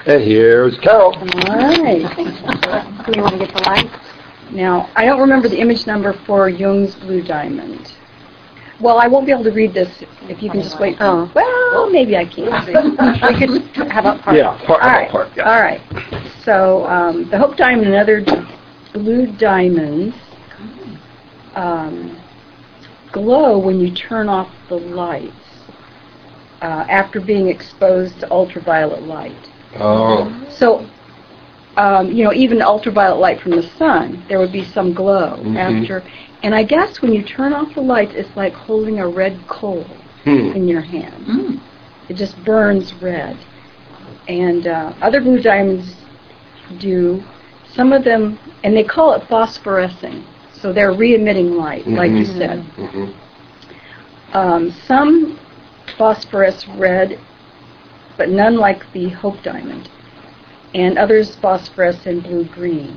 And here's Carol. All right. Do you want to get the light? Now, I don't remember the image number for Jung's Blue Diamond. Well, I won't be able to read this if you can just wait. Oh. Well, maybe I can. We could have a part. Yeah, part. All right. Yeah. All right. So the Hope Diamond and other blue diamonds glow when you turn off the lights after being exposed to ultraviolet light. Oh. So, even ultraviolet light from the sun, there would be some glow after. And I guess when you turn off the lights, it's like holding a red coal in your hand. It just burns red. And other blue diamonds do, some of them, and they call it phosphorescing. So they're re-emitting light, like you said. Some phosphorus red, but none like the Hope Diamond. And others phosphorus in blue-green.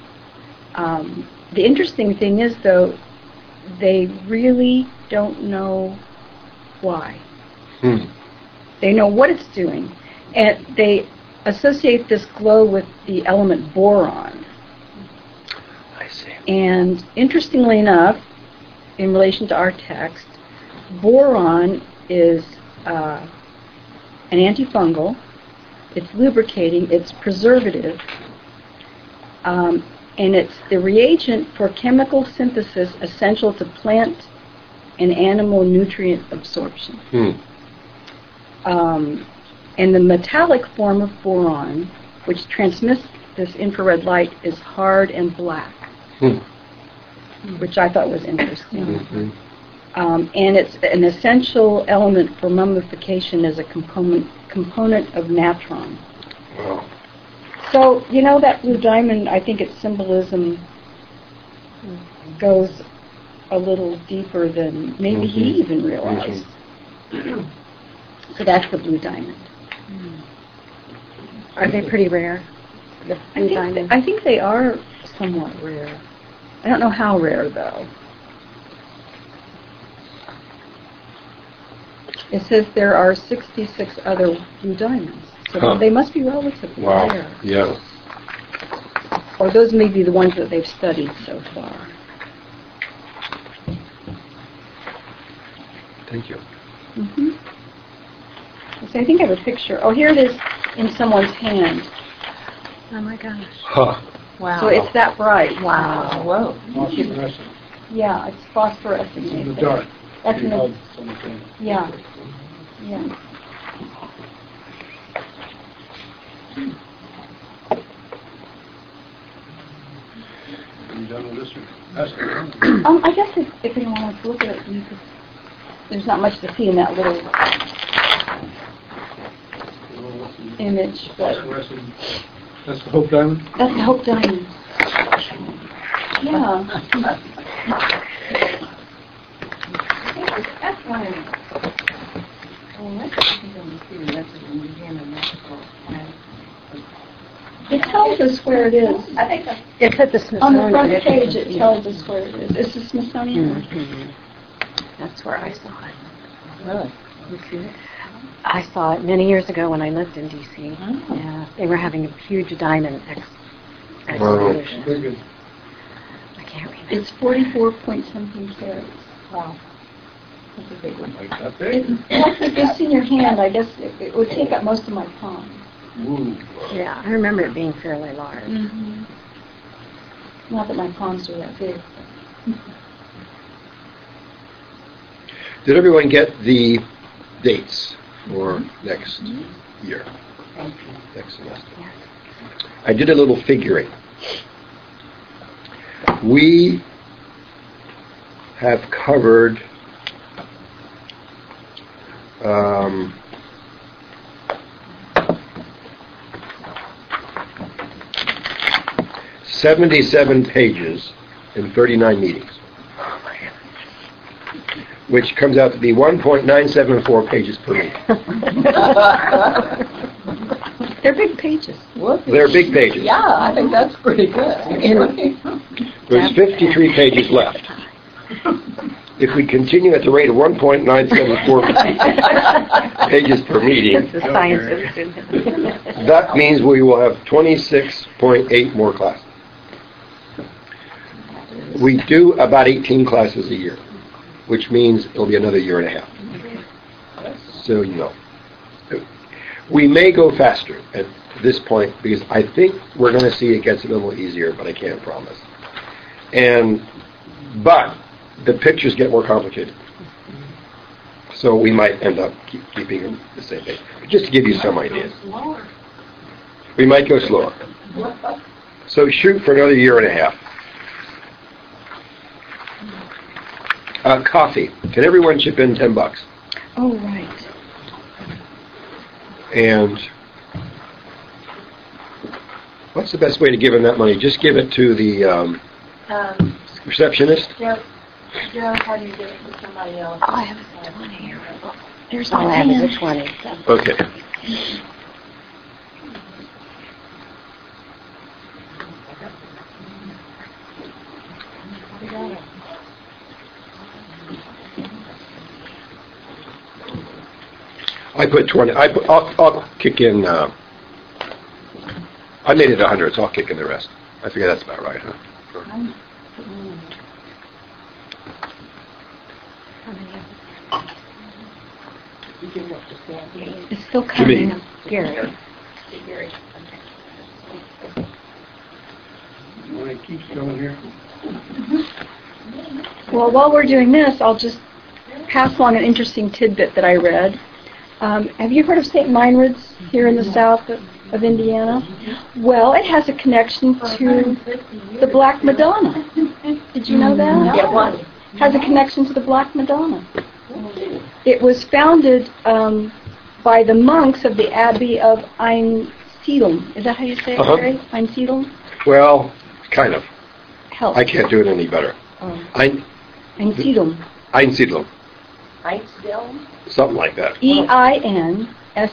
The interesting thing is, though, they really don't know why. They know what it's doing. And they associate this glow with the element boron. I see. And interestingly enough, in relation to our text, boron is an antifungal, it's lubricating, it's preservative, and it's the reagent for chemical synthesis essential to plant and animal nutrient absorption. And the metallic form of boron, which transmits this infrared light, is hard and black, which I thought was interesting. And it's an essential element for mummification as a component of natron. Wow. So, that blue diamond, I think its symbolism goes a little deeper than maybe he even realized. So that's the blue diamond. Are they pretty rare? The blue diamond? I think they are somewhat rare. I don't know how rare, though. It says there are 66 other blue diamonds. So they must be relatively rare. Yeah. Or those may be the ones that they've studied so far. Thank you. So I think I have a picture. Oh, here it is in someone's hand. Oh my gosh. Huh. Wow. So it's that bright. Wow. Whoa. Phosphorescent. Yeah, it's phosphorescent. In the dark. That's in the, yeah. Are you done with this one? I guess if anyone wants to look at it, you could, there's not much to see in that little image, but That's the Hope Diamond? that's the Hope Diamond. Yeah. That's fine. It tells us where it is. I think It's at the on Smithsonian. the front page it tells us where it is. It's the Smithsonian. That's where I saw it. Really? I saw it many years ago when I lived in D.C. Yeah, they were having a huge diamond exhibition. Very good. I can't remember. It's 44 point something carats. Wow. That's a big one. Like that big? If it's in your hand, I guess it would take up most of my palm. Ooh. Yeah, I remember it being fairly large. Not that my palms are that big. Did everyone get the dates for next year? Next semester. Yes. I did a little figuring. We have covered 77 pages in 39 meetings, which comes out to be 1.974 pages per meeting. They're big pages. They're big pages. Yeah, I think that's pretty good. There's 53 pages left. if we continue at the rate of 1.974 pages per meeting, It's the science of it. that means we will have 26.8 more classes. We do about 18 classes a year, which means it'll be another year and a half. So you know. We may go faster at this point because I think we're going to see it gets a little easier, but I can't promise. But the pictures get more complicated. So we might end up keeping them the same pace. Just to give you some ideas. We might go slower. So shoot for another year and a half. Coffee. Can everyone chip in $10? Oh, right. And what's the best way to give him that money? Just give it to the receptionist? Joe, how do you give it to somebody else? I have a 20 here. There's I'll my have hand. a 20. Okay. I put 20. I'll kick in. I made it 100, so I'll kick in the rest. I figure that's about right, huh? It's still Jimmy. coming. Gary. You want to keep going here? Well, while we're doing this, I'll just pass along an interesting tidbit that I read. Have you heard of St. Meinrad's here in the south of Indiana? Well, it has a connection to the Black Madonna. Did you know that? Yeah, what? Has a connection to the Black Madonna. It was founded by the monks of the Abbey of Einsiedeln. Is that how you say it, Uh-huh. Gary? Einsiedeln? Well, kind of. Help. I can't do it any better. Einsiedeln. Einsiedlung. Einsiedeln? Something like that. Einsiedeln.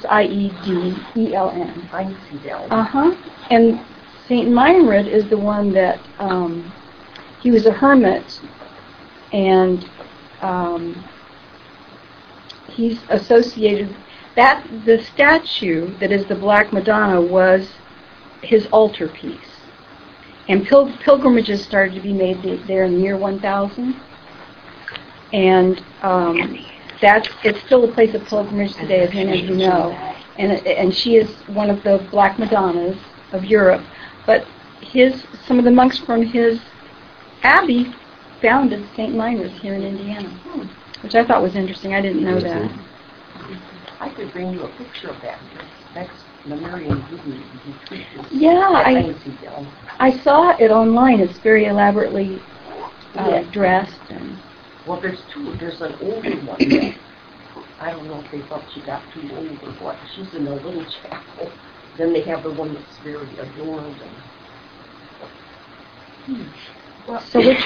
Einsiedeln. Uh-huh. And St. Meinrad is the one that, he was a hermit, and he's associated, the statue that is the Black Madonna was his altarpiece. And pilgrimages started to be made there in the year 1000. And it's still a place of pilgrimage today, as many of you know. And she is one of the Black Madonnas of Europe. But some of the monks from his abbey founded St. Meinrad's here in Indiana, which I thought was interesting. I didn't know that. I could bring you a picture of that. That's the Marian Voodoo. Yeah, Einsiedeln. I saw it online. It's very elaborately dressed. And Well, there's two. There's an older one. That I don't know if they thought she got too old or what. She's in a little chapel. Then they have the one that's very adorned. so which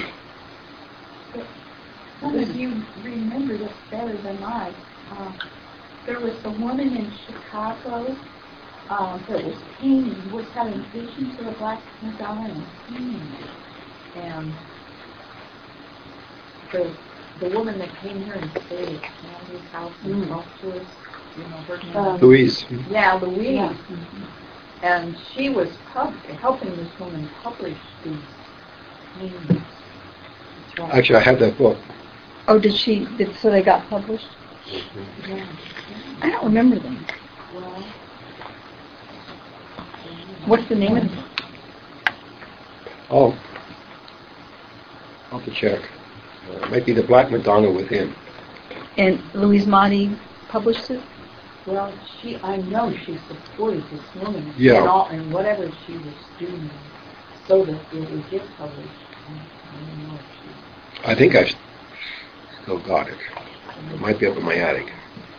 Some of you remember this better than I. There was a woman in Chicago that was painting, was having visions of the Black Madonna and painting it. And the woman that came here and stayed at Candy's house and talked to us, you know, her name. Louise. Yeah, Louise. Yeah. And she was helping this woman publish these paintings. Actually, I have that book. so they got published? Yeah. I don't remember them. Well, What's the name of it? Oh, I'll have to check. It might be the Black Madonna Within. And Louise Motti published it? well, I know she supported this woman Yeah. and whatever she was doing so that it would get published. I don't know if she... I think I've still got it. It might be up in my attic.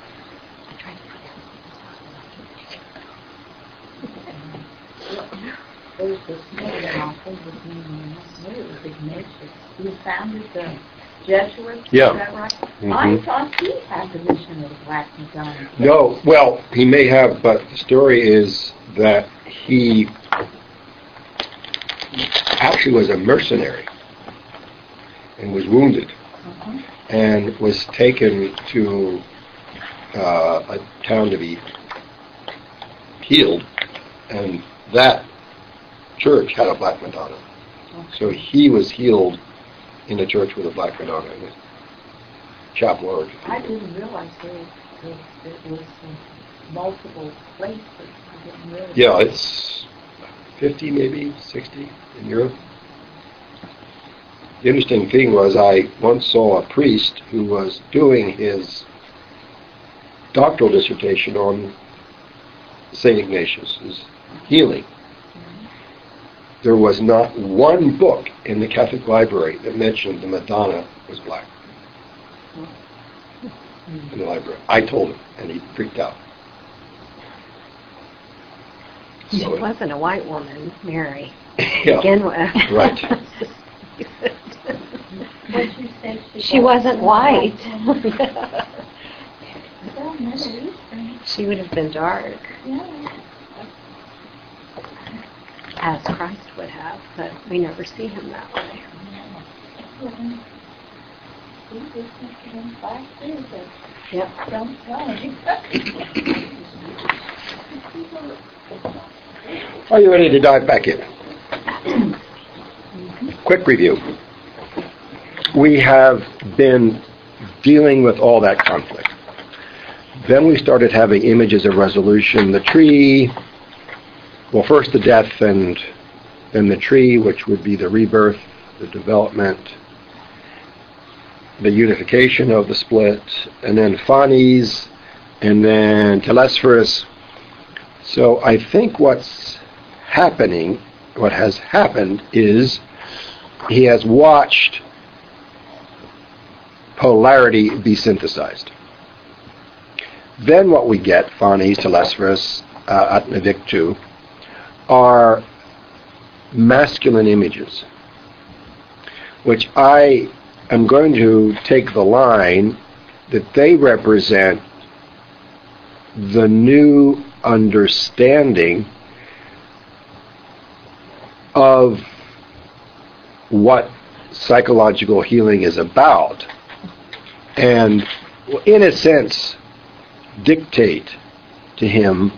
There's this man, I think his name was Ignatius. He founded the Jesuits, Yeah. is that right? Mhm. I thought he had the vision of the Black Madonna. No, well, he may have, but the story is that he actually was a mercenary and was wounded and was taken to a town to be healed, and that church had a Black Madonna. So he was healed in a church with a Black Madonna in it. Chapel Origin. I didn't realize it was in multiple places. I didn't realize. Yeah, it's 50, maybe 60 in Europe. The interesting thing was I once saw a priest who was doing his doctoral dissertation on St. Ignatius' healing. There was not one book in the Catholic library that mentioned the Madonna was black. In the library. I told him, and he freaked out. She wasn't a white woman, Mary, to Yeah, begin with. right. What you say She wasn't white. Well, Middle Eastern, She would have been dark, yeah. as Christ would have, but we never see him that way. He just became black too, but Yep. don't tell him. Are you ready to dive back in? Quick review. We have been dealing with all that conflict. Then we started having images of resolution. The tree, well, first the death and then the tree, which would be the rebirth, the development, the unification of the split, and then Phanes, and then Telesphorus. So I think what has happened is he has watched polarity be synthesized. Then what we get, Phanes, Telesphorus, Atmavictu, are masculine images, which I am going to take the line that they represent the new understanding of what psychological healing is about, and in a sense dictate to him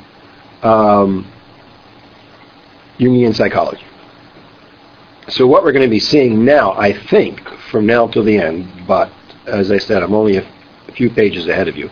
Jungian psychology. So what we're going to be seeing now, I think, from now till the end, but as I said, I'm only a few pages ahead of you,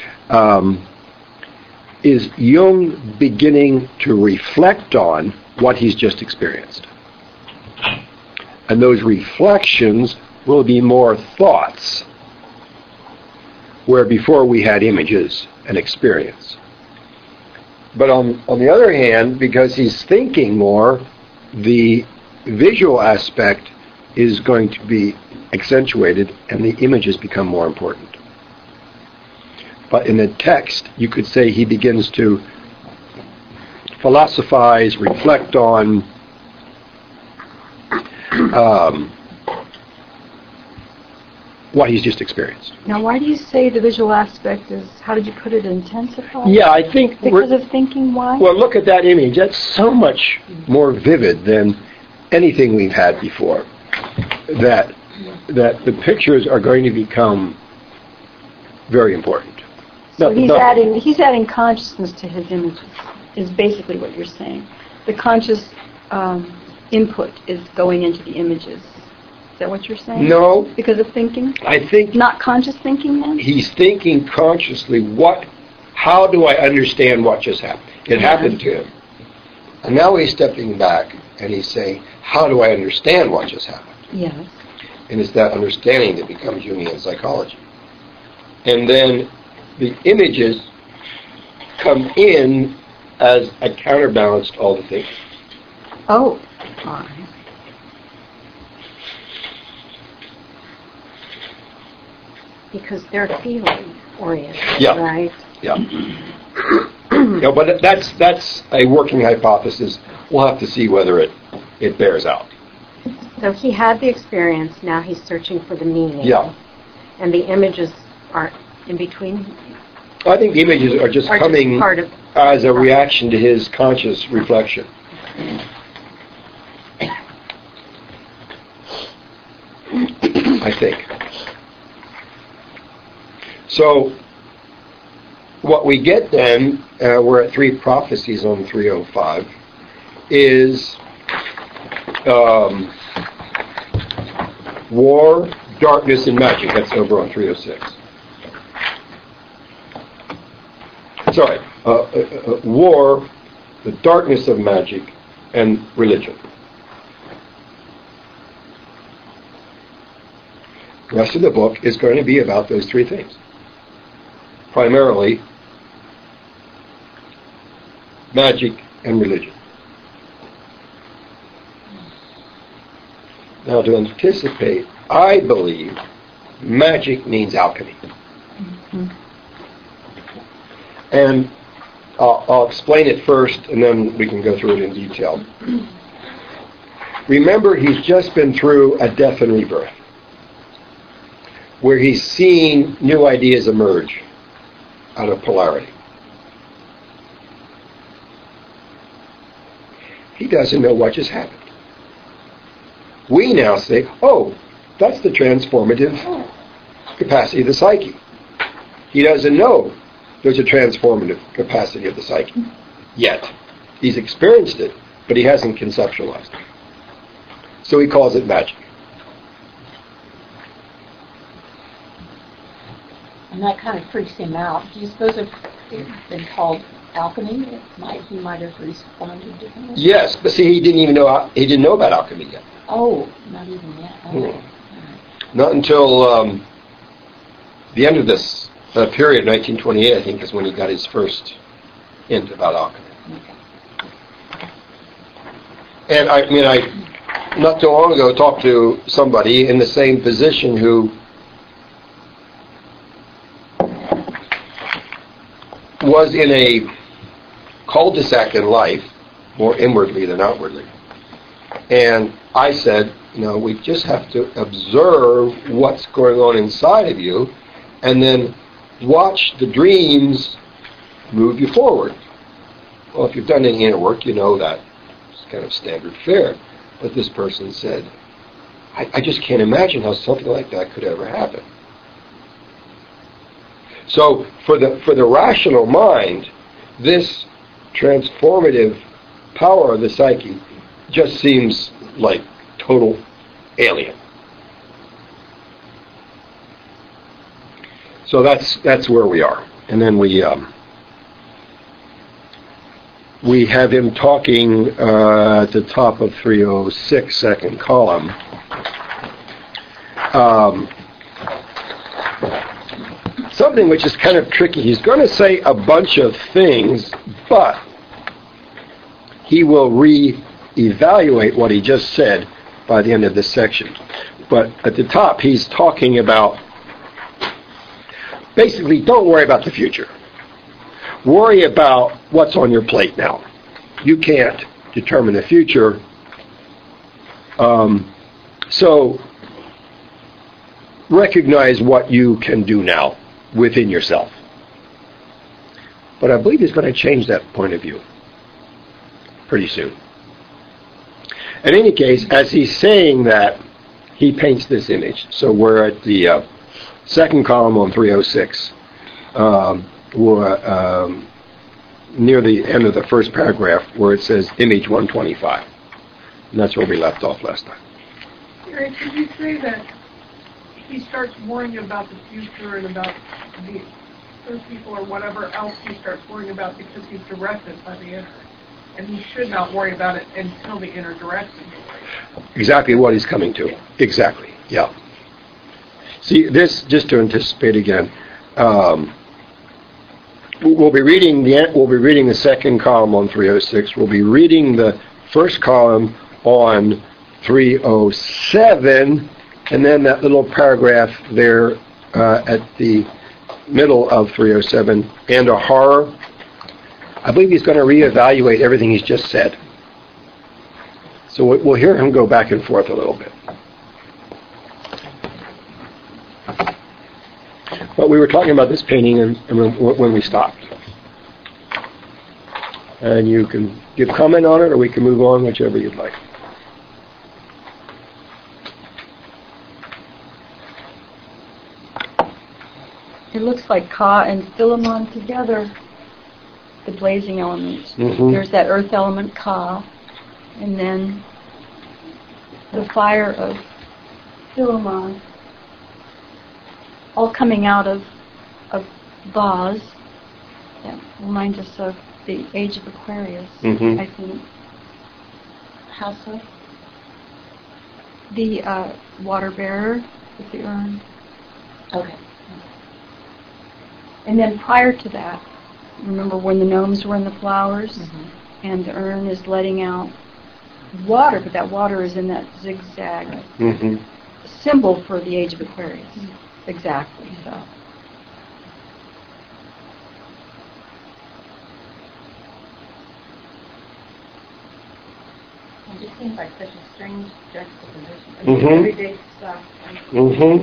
is Jung beginning to reflect on what he's just experienced. And those reflections will be more thoughts, where before we had images and experience. But on the other hand, because he's thinking more, the visual aspect is going to be accentuated and the images become more important. But in the text, you could say he begins to philosophize, reflect on what he's just experienced. Now, why do you say the visual aspect is, how did you put it, intensified? Yeah, I think... Because of thinking, why? Well, look at that image. That's so much more vivid than anything we've had before. That the pictures are going to become very important. So he's adding consciousness to his images, is basically what you're saying. The conscious input is going into the images. Is that what you're saying? No. Because of thinking? I think Not conscious thinking, then? he's thinking consciously, how do I understand what just happened? It happened to him. And now he's stepping back and he's saying, how do I understand what just happened? Yes. And it's that understanding that becomes Jungian psychology. And then the images come in as a counterbalance to all the thinking. Oh, all right. Because they're feeling oriented, Yeah. right? Yeah. Yeah, but that's a working hypothesis. We'll have to see whether it bears out. So he had the experience, now he's searching for the meaning. Yeah. And the images are in between? I think the images are just coming part of, as a reaction to his conscious reflection. I think. So what we get then, we're at 3 prophecies on 305, is war, darkness, and magic. That's over on 306. Sorry, war, the darkness of magic, and religion. The rest of the book is going to be about those 3 things. Primarily, magic and religion. Now, to anticipate, I believe magic means alchemy. Mm-hmm. And I'll explain it first, and then we can go through it in detail. Remember, he's just been through a death and rebirth, where he's seeing new ideas emerge out of polarity. He doesn't know what just happened. We now say, oh, that's the transformative capacity of the psyche. He doesn't know there's a transformative capacity of the psyche yet. He's experienced it, but he hasn't conceptualized it. So he calls it magic. And that kind of freaks him out. Do you suppose if it had been called alchemy, he might have responded differently? Yes, but see, he didn't know about alchemy yet. Oh, not even yet. Oh. Not until the end of this period, 1928, I think, is when he got his first hint about alchemy. Okay. And I not too long ago talked to somebody in the same position who was in a cul-de-sac in life, more inwardly than outwardly. And I said, we just have to observe what's going on inside of you and then watch the dreams move you forward. Well, if you've done any inner work, you know that it's kind of standard fare. But this person said, I just can't imagine how something like that could ever happen. So for the rational mind, this transformative power of the psyche just seems like total alien. So that's where we are. And then we have him talking at the top of 306, second column. Something which is kind of tricky. He's going to say a bunch of things, but he will re-evaluate what he just said by the end of this section. But at the top, he's talking about, basically, don't worry about the future. Worry about what's on your plate now. You can't determine the future. So recognize what you can do now within yourself. But I believe he's going to change that point of view pretty soon. In any case, as he's saying that, he paints this image. So we're at the second column on 306. We're near the end of the first paragraph where it says image 125. And that's where we left off last time. Gary, could you say that he starts worrying about the future and about the other people or whatever else he starts worrying about because he's directed by the inner? And he should not worry about it until the inner directs him. Exactly what he's coming to. Exactly, yeah. See, this, just to anticipate again, we'll be reading the second column on 306. We'll be reading the first column on 307, and then that little paragraph there at the middle of 307, and a horror. I believe he's going to reevaluate everything he's just said. So we'll hear him go back and forth a little bit. But we were talking about this painting and when we stopped. And you can give comment on it, or we can move on, whichever you'd like. It looks like Ka and Philemon together, the blazing elements. Mhm. There's that earth element Ka, and then the fire of Philemon, all coming out of Vaz. That reminds us of the age of Aquarius, Mhm. I think. How so? The water bearer with the urn. Okay. And then prior to that, remember when the gnomes were in the flowers, Mhm. and the urn is letting out water, but that water is in that zigzag Mhm. symbol for the age of Aquarius. Exactly, so. It just seems like such a strange juxtaposition. I Mhm. everyday stuff. Mhm.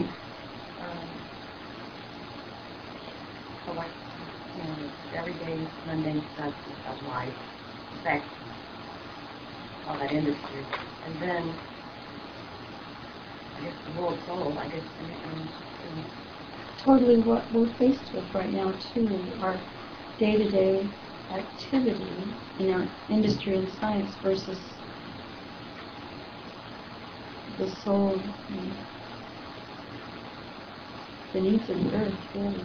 So like, everyday mundane stuff of life, sex, all that industry. And then, I guess the world soul, I guess, and Totally what we're faced with right now, too. Our day-to-day activity in our industry and science versus the soul and the needs of the earth, really.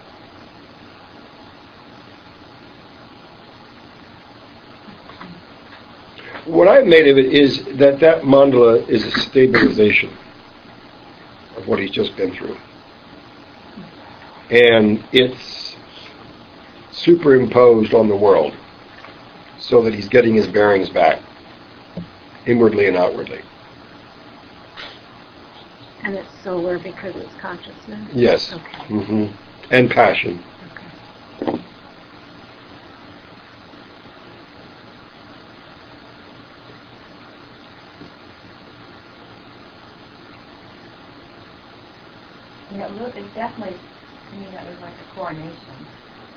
What I've made of it is that mandala is a stabilization of what he's just been through. And it's superimposed on the world so that he's getting his bearings back, inwardly and outwardly. And it's solar because it's consciousness? Yes. Okay. Hmm. And passion. Okay. yeah, look, it's definitely, to me, that was like a coronation.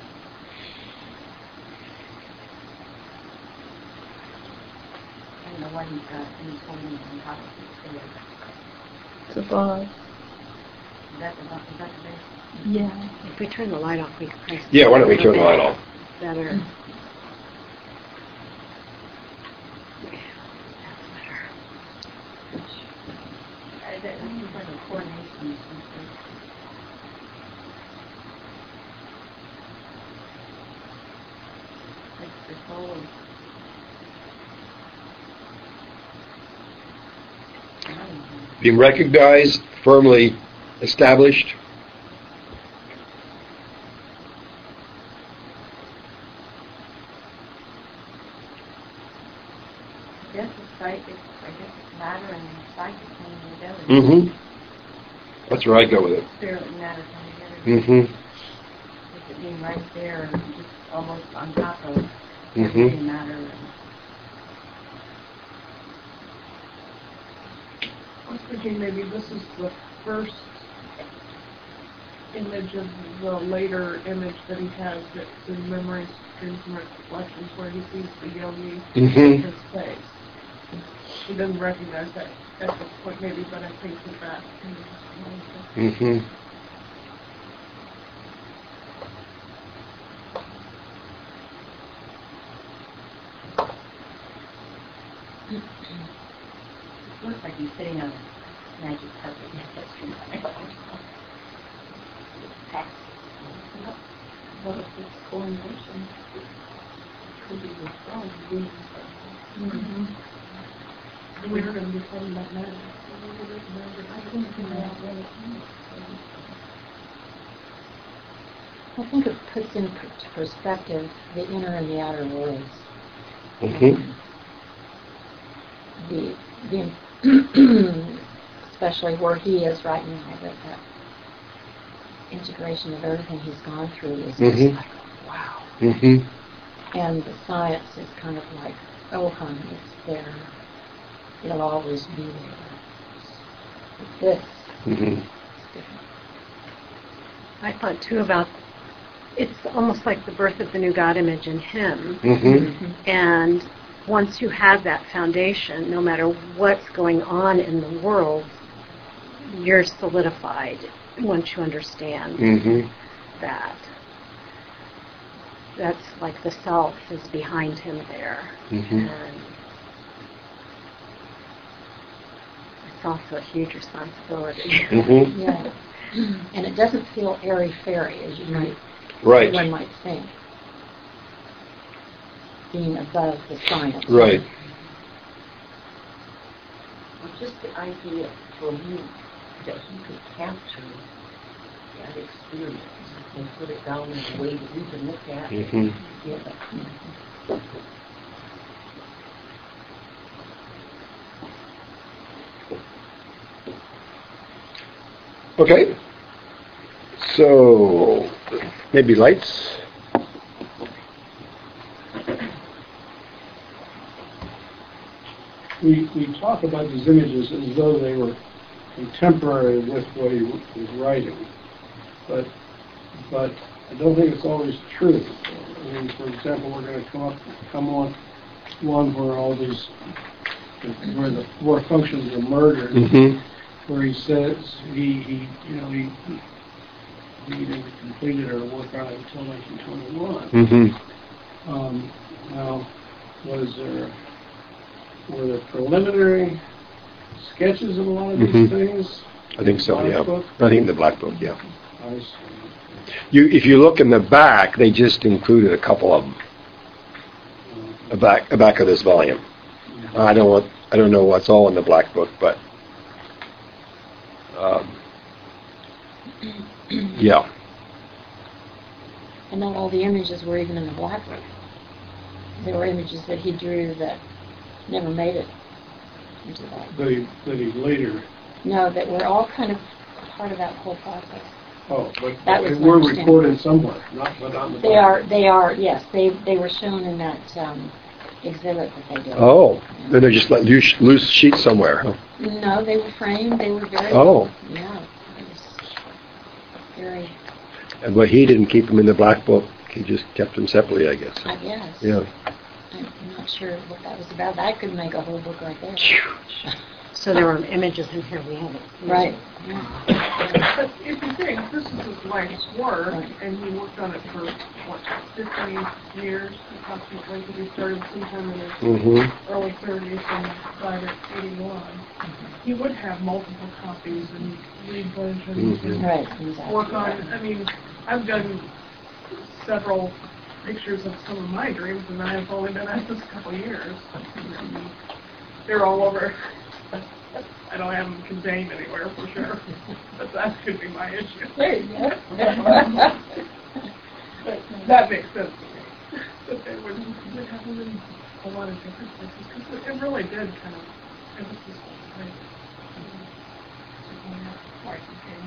And the one he's holding on top of his head. It's a vase. Is that the base? Yeah. If we turn the light off, we can probably see Yeah, why don't we a turn the little light off? bit better. That seems like a coronation or something. Like the soul of... I don't know. Being recognized, firmly established. I guess it's matter and psychic coming together. Mm-hmm. That's where I go with it. Spirit and matter coming together. Mm-hmm. With it being right there, just almost on top of Mm-hmm. everything matter. And I was thinking maybe this is the first image of the later image that he has that's in memories, dreams, and reflections, where he sees the yogi in Mhm. his face. He doesn't recognize that at this point, maybe, but I think that Mm-hmm. it looks like he's sitting on a magic carpet. Yes, that's true. What if it's coronation? Could be the throne. we're going to be talking about matter. I think it puts in perspective the inner and the outer worlds. Mm-hmm. The especially where he is right now, that integration of everything he's gone through is Mhm. just like, wow. Mm-hmm. And the science is kind of like, oh honey, it's there. It'll always be there. But this Mm-hmm. is different. I thought too about it's almost like the birth of the new God image in him. Mm-hmm. And once you have that foundation, no matter what's going on in the world, you're solidified once you understand. Mm-hmm. that. That's like the self is behind him there. Mhm. And it's also a huge responsibility. Mhm. Yeah. And it doesn't feel airy-fairy, as you might, Right. one might think, being above the science. Right. Well, just the idea for you that he could capture that experience and put it down in a way that we can look at it. Mhm. Yeah. Okay. So maybe lights. We talk about these images as though they were contemporary with what he was writing, but I don't think it's always true. I mean, for example, we're going to come on one where all these, where the four functions are murdered, Mhm. where he says he didn't completed or work on it until 1921. Mhm. Now, were there preliminary sketches of a lot of these Mhm. things? I think so. Black Yeah. Book? I think in the black book. Yeah. I see. If you look in the back, they just included a couple of them. The back of this volume. I don't know what's all in the black book, but yeah. And not all the images were even in the black book. There were images that he drew that never made it into the black book. That he later. No, that were all kind of part of that whole process. Oh, but That was they my were understanding. recorded somewhere, but not in the They are, yes, they were shown in that exhibit that they did. Oh, then they're just like loose sheets somewhere. Huh? No, they were framed, they were very, Oh. yeah, it was very, And but he didn't keep them in the black book. He just kept them separately, I guess. I guess. Yeah. I'm not sure what that was about. That could make a whole book right there. So there were images in here we haven't seen. Right. But if you think this is his life's work, Right. and he worked on it for, what, 50 years approximately, because he started sometime in his Mhm. early 30s and died at 81, he would have multiple copies and read versions and Right, exactly. work on, I mean, I've done several pictures of some of my dreams, and I've only been at this a couple of years. They're all over. I don't have them contained anywhere for sure, but that could be my issue. There you go. That makes sense to me. That they would have them in a lot of different places, because it really did kind of, it was just like, twice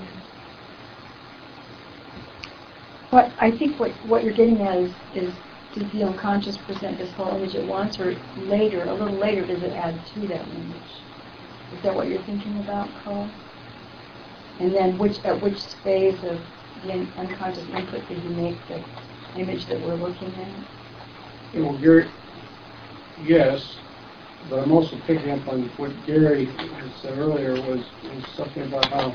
What I think what you're getting at is did the unconscious present this whole image at once, or later, a little later, does it add to that image? Is that what you're thinking about, Cole? And then at which phase of the unconscious input did you make the image that we're looking at? Well, Gary, yes, but I'm also picking up on what Gary had said earlier was something about how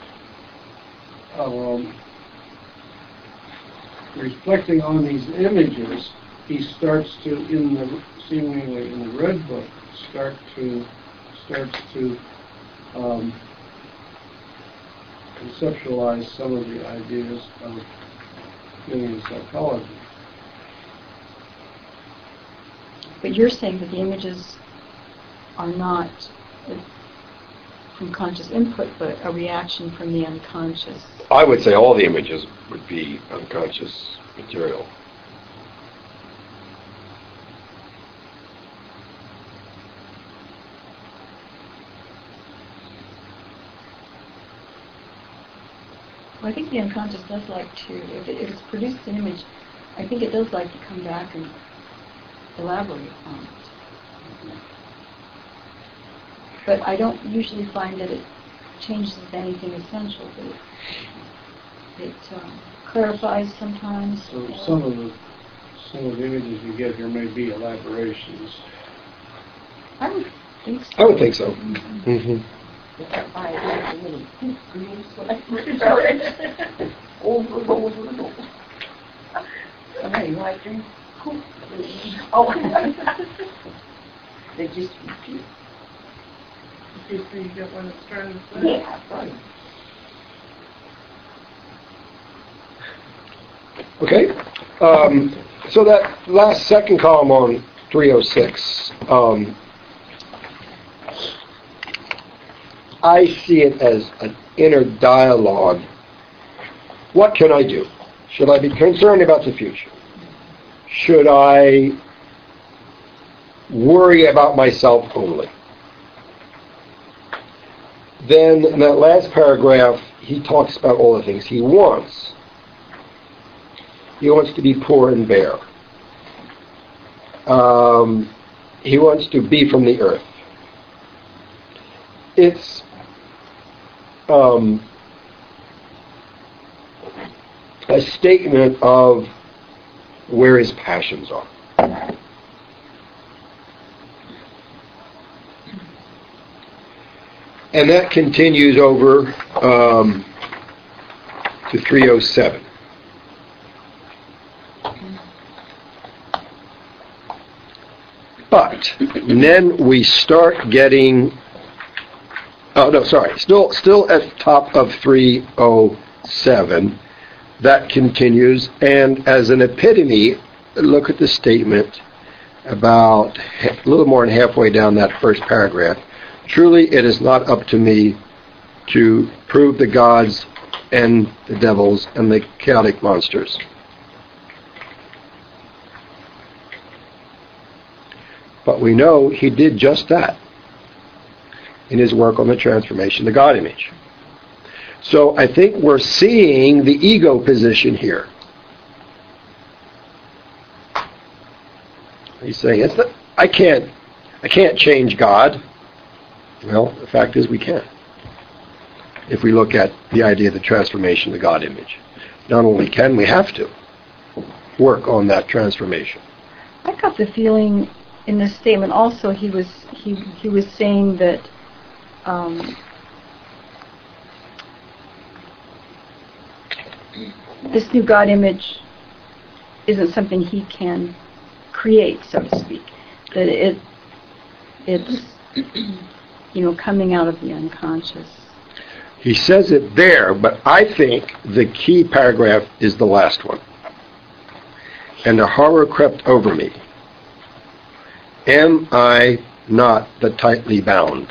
reflecting on these images, he starts to, seemingly in the Red Book, starts to conceptualize some of the ideas of Jungian psychology. But you're saying that the images are not from conscious input, but a reaction from the unconscious. I would say all the images would be unconscious material. Well, I think the unconscious does like to, if it's produced an image, I think it does like to come back and elaborate on it. But I don't usually find that it changes anything essential, but it clarifies sometimes. So some of the images you get here may be elaborations. I would think so. I would think so. Mm-hmm. If that by little green sweater. over and over and over. Okay, you like drink? Oh, they just repeat. Okay, so you get one that's trying to say. Yeah, right. Okay. So that last second column on 306, I see it as an inner dialogue. What can I do? Should I be concerned about the future? Should I worry about myself only? Then in that last paragraph, he talks about all the things he wants. He wants to be poor and bare. He wants to be from the earth. It's a statement of where his passions are. And that continues over to 307. But then we start getting, still at the top of 307, that continues, and as an epitome, look at the statement about a little more than halfway down that first paragraph. Truly, it is not up to me to prove the gods and the devils and the chaotic monsters. But we know he did just that in his work on the transformation of the God image. So I think we're seeing the ego position here. He's saying, I can't change God. Well, the fact is we can. If we look at the idea of the transformation of the God image. Not only can, we have to work on that transformation. I got the feeling in this statement also he was saying that this new God image isn't something he can create, so to speak. That it's coming out of the unconscious. He says it there, but I think the key paragraph is the last one. And the horror crept over me. Am I not the tightly bound?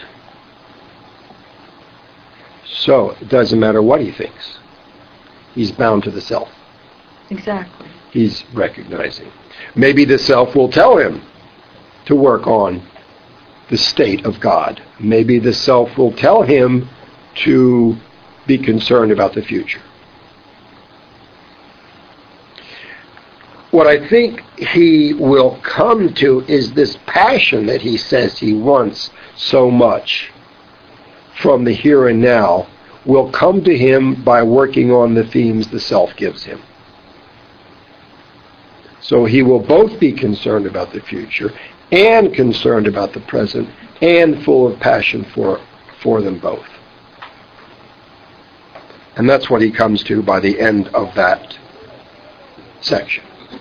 So it doesn't matter what he thinks. He's bound to the self. Exactly. He's recognizing. Maybe the self will tell him to work on the state of God. Maybe the self will tell him to be concerned about the future. What I think he will come to is this passion that he says he wants so much from the here and now will come to him by working on the themes the self gives him. So he will both be concerned about the future and concerned about the present and full of passion for them both. And that's what he comes to by the end of that section.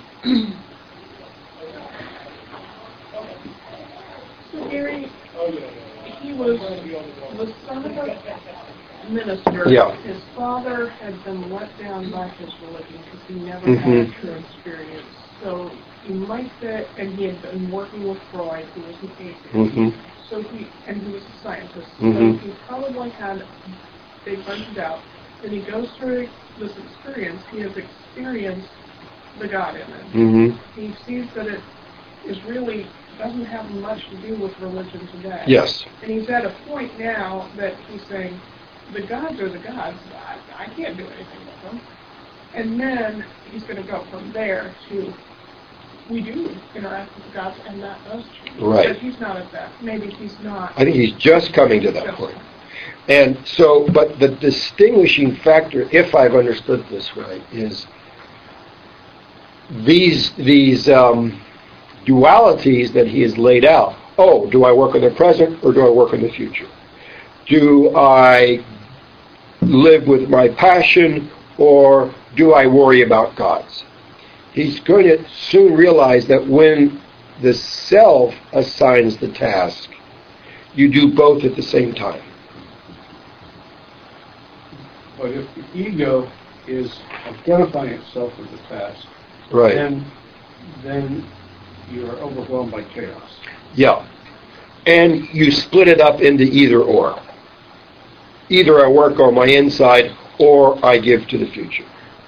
So Gary, he was the son of a minister. Yeah. His father had been let down by his religion because he never had a true experience. So you might say, and he had been working with Freud, who was an atheist. So he was a scientist. So he probably had a big bunch of doubt. Then he goes through this experience. He has experienced the God image. He sees that it is really doesn't have much to do with religion today. Yes. And he's at a point now that he's saying, the gods are the gods. I can't do anything with them. And then he's going to go from there to, we do interact with the gods, and that does change. Right. But he's not at that. Maybe he's not. I think he's just coming to that point. And so, but the distinguishing factor, if I've understood this right, is these dualities that he has laid out. Oh, do I work in the present or do I work in the future? Do I live with my passion or do I worry about God's? He's going to soon realize that when the self assigns the task, you do both at the same time. But if the ego is identifying itself with the task, Right. then you're overwhelmed by chaos. Yeah. And you split it up into either or. Either I work on my inside or I give to the future.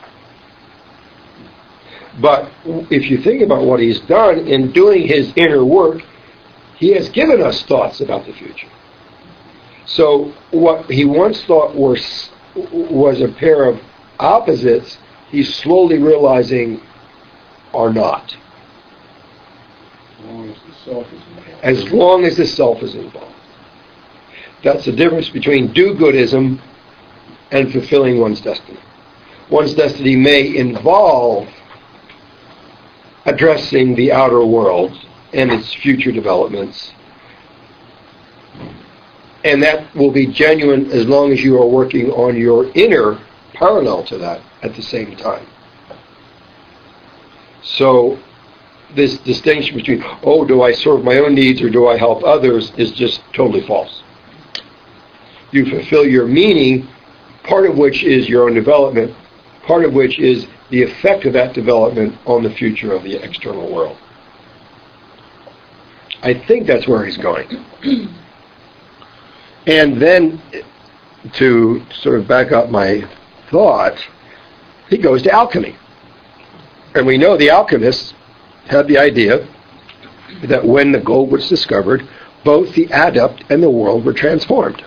But if you think about what he's done in doing his inner work, he has given us thoughts about the future. So what he once thought was a pair of opposites, he's slowly realizing are not. As long as the self is involved. As long as the self is involved. That's the difference between do-goodism and fulfilling one's destiny. One's destiny may involve addressing the outer world and its future developments. And that will be genuine as long as you are working on your inner parallel to that at the same time. So this distinction between, do I serve my own needs or do I help others, is just totally false. You fulfill your meaning, part of which is your own development, part of which is the effect of that development on the future of the external world. I think that's where he's going. And then, to sort of back up my thought, he goes to alchemy. And we know the alchemists had the idea that when the gold was discovered, both the adept and the world were transformed.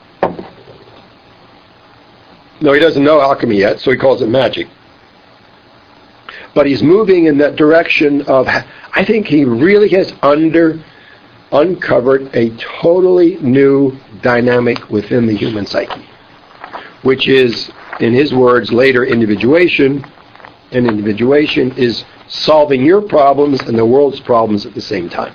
No, he doesn't know alchemy yet, so he calls it magic. But he's moving in that direction of, I think he really has uncovered a totally new dynamic within the human psyche, which is, in his words, later individuation. And individuation is solving your problems and the world's problems at the same time.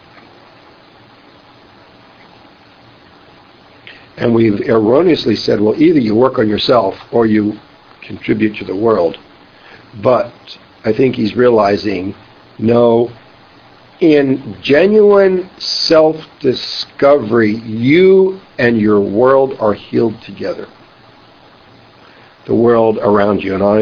And we've erroneously said, well, either you work on yourself or you contribute to the world. But I think he's realizing, no, in genuine self-discovery, you and your world are healed together. The world around you. And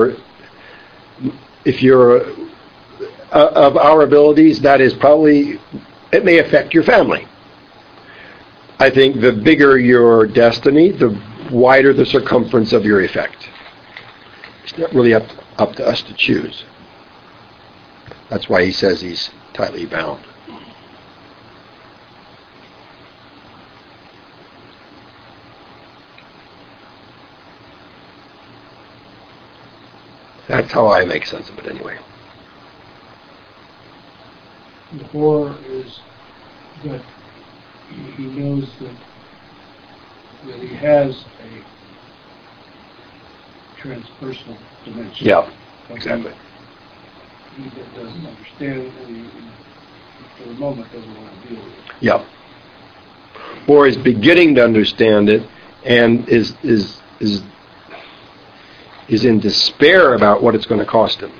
if you're of our abilities, that is probably, it may affect your family. I think the bigger your destiny, the wider the circumference of your effect. It's not really up to us to choose. That's why he says he's tightly bound. That's how I make sense of it anyway. The horror is that he knows that he has a transpersonal dimension. Yeah, exactly. He doesn't understand it, and he, for the moment, doesn't want to deal with it. Yeah. Or is beginning to understand it and is in despair about what it's going to cost him.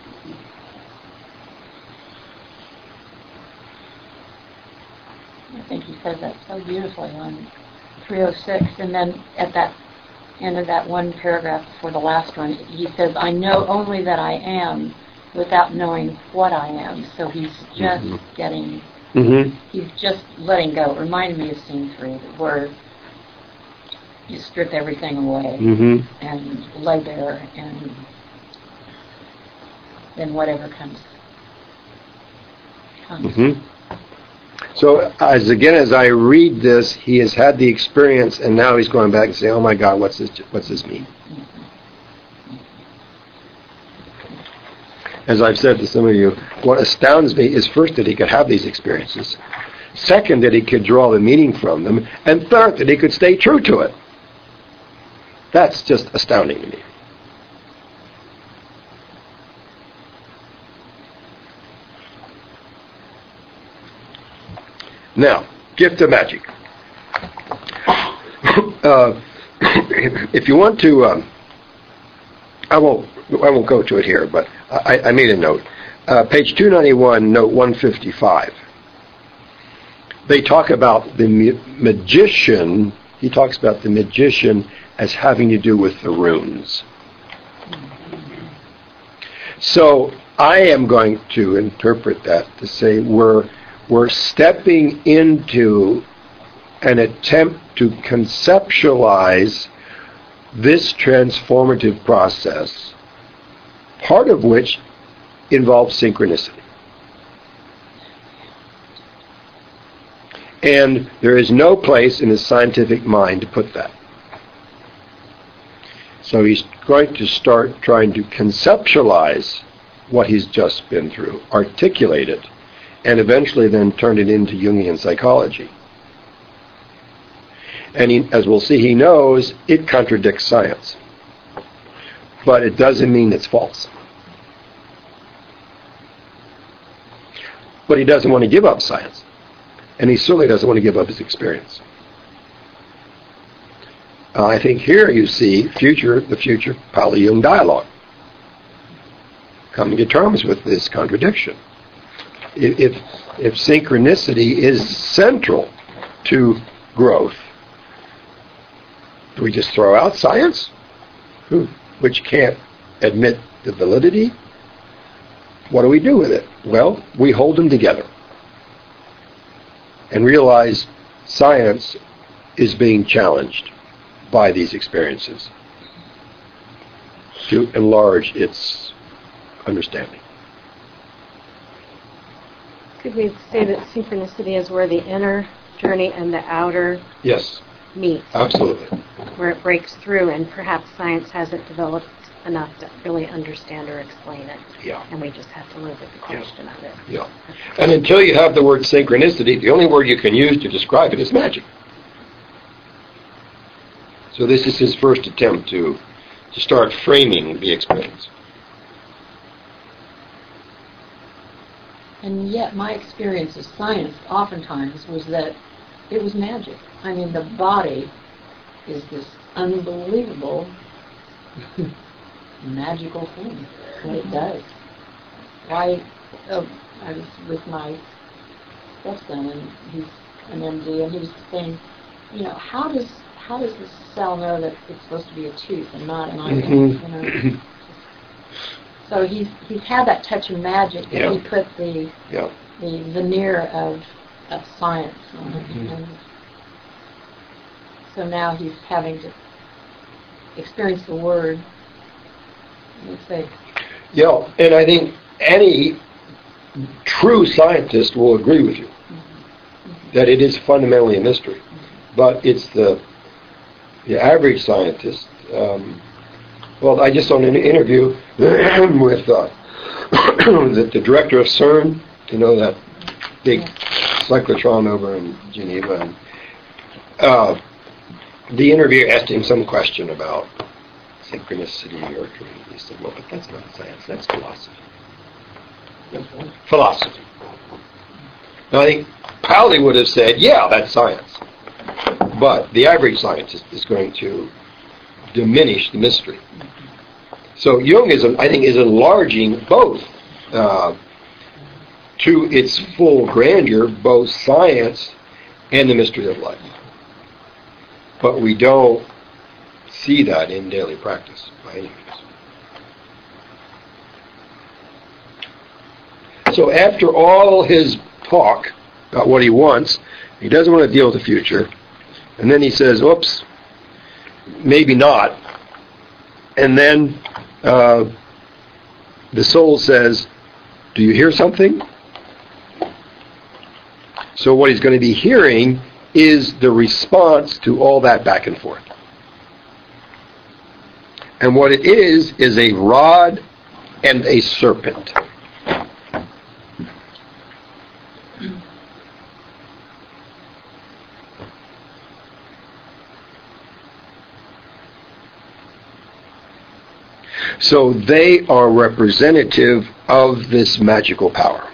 I think he says that so beautifully on 306, and then at that end of that one paragraph before the last one, he says, I know only that I am without knowing what I am. So he's just getting, he's just letting go. It reminded me of scene 3, where you strip everything away and lay bare, and then whatever comes. So as I read this, he has had the experience, and now he's going back and saying, "Oh my God, what's this mean?" As I've said to some of you, what astounds me is first that he could have these experiences, second that he could draw the meaning from them, and third that he could stay true to it. That's just astounding to me. Now, gift of magic. If you want to I won't go to it here, but I made a note. Page 291, note 155. They talk about the magician. He talks about the magician as having to do with the runes. So I am going to interpret that to say we're stepping into an attempt to conceptualize this transformative process, part of which involves synchronicity. And there is no place in the scientific mind to put that. So he's going to start trying to conceptualize what he's just been through, articulate it, and eventually then turn it into Jungian psychology. And he, as we'll see, he knows it contradicts science. But it doesn't mean it's false. But he doesn't want to give up science. And he certainly doesn't want to give up his experience. I think here you see the future Pauli-Jung dialogue. Coming to terms with this contradiction. If synchronicity is central to growth, do we just throw out science, which can't admit the validity? What do we do with it? Well, we hold them together and realize science is being challenged by these experiences to enlarge its understanding. Could we say that synchronicity is where the inner journey and the outer meet? Absolutely. Where it breaks through, and perhaps science hasn't developed enough to really understand or explain it. Yeah. And we just have to live with the question of it. Yeah. And until you have the word synchronicity, the only word you can use to describe it is magic. So this is his first attempt to start framing the experience. And yet my experience of science oftentimes was that it was magic. I mean, the body is this unbelievable magical thing. What it does. I was with my stepson, and he's an MD, and he was saying, how does the cell know that it's supposed to be a tooth and not an eye? So he's had that touch of magic that he put the veneer of science on it. And so now he's having to experience the word. Let's say. Yeah, and I think any true scientist will agree with you that it is fundamentally a mystery. But it's the average scientist. Well, I just saw an interview with the director of CERN, that big cyclotron over in Geneva. And, the interviewer asked him some question about synchronicity or dream. He said, well, but that's not science, that's philosophy. Philosophy. Now, I think Pauli would have said, yeah, that's science. But the average scientist is going to diminish the mystery. So Jung is enlarging both to its full grandeur, both science and the mystery of life. But we don't see that in daily practice by any means. So after all his talk about what he wants, he doesn't want to deal with the future, and then he says, oops, maybe not. And then the soul says, do you hear something? So what he's going to be hearing is the response to all that back and forth. And what it is a rod and a serpent. So they are representative of this magical power.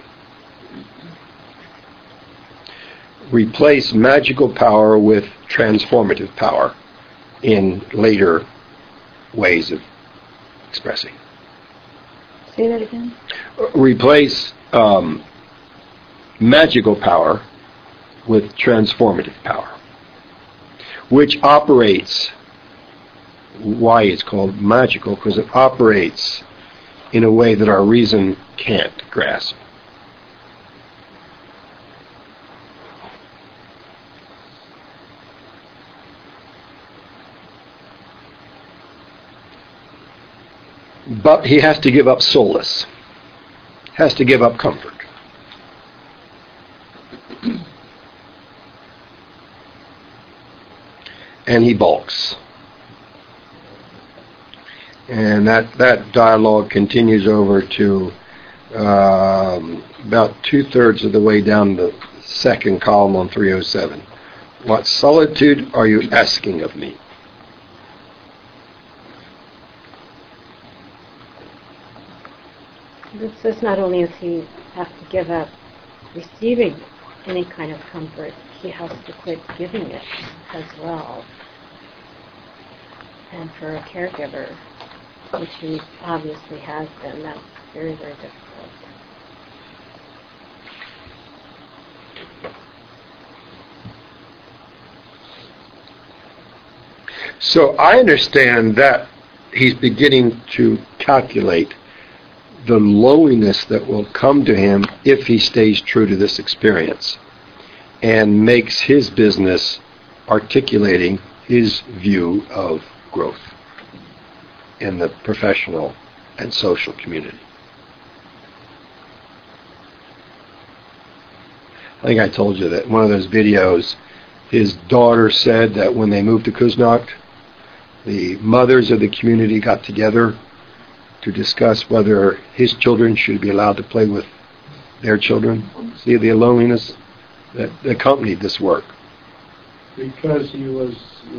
Replace magical power with transformative power in later ways of expressing. Say that again. Replace magical power with transformative power, which operates, why it's called magical, because it operates in a way that our reason can't grasp. But he has to give up solace, has to give up comfort. And he balks. And that dialogue continues over to about 2/3 of the way down the second column on 307. What solitude are you asking of me? This says not only does he have to give up receiving any kind of comfort, he has to quit giving it as well. And for a caregiver, which he obviously has been, that's very, very difficult. So I understand that he's beginning to calculate the loneliness that will come to him if he stays true to this experience and makes his business articulating his view of growth in the professional and social community. I think I told you that in one of those videos, his daughter said that when they moved to Kuznakt, the mothers of the community got together to discuss whether his children should be allowed to play with their children. See the loneliness that accompanied this work. Because he was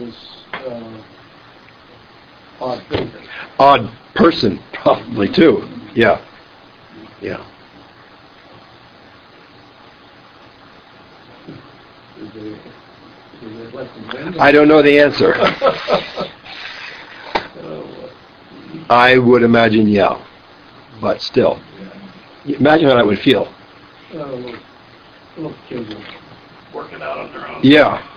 odd figure. Odd person, probably, too. Yeah. Yeah. I don't know the answer. I would imagine, yeah. But still. Imagine how I would feel. Little kids are working out on their own. Yeah.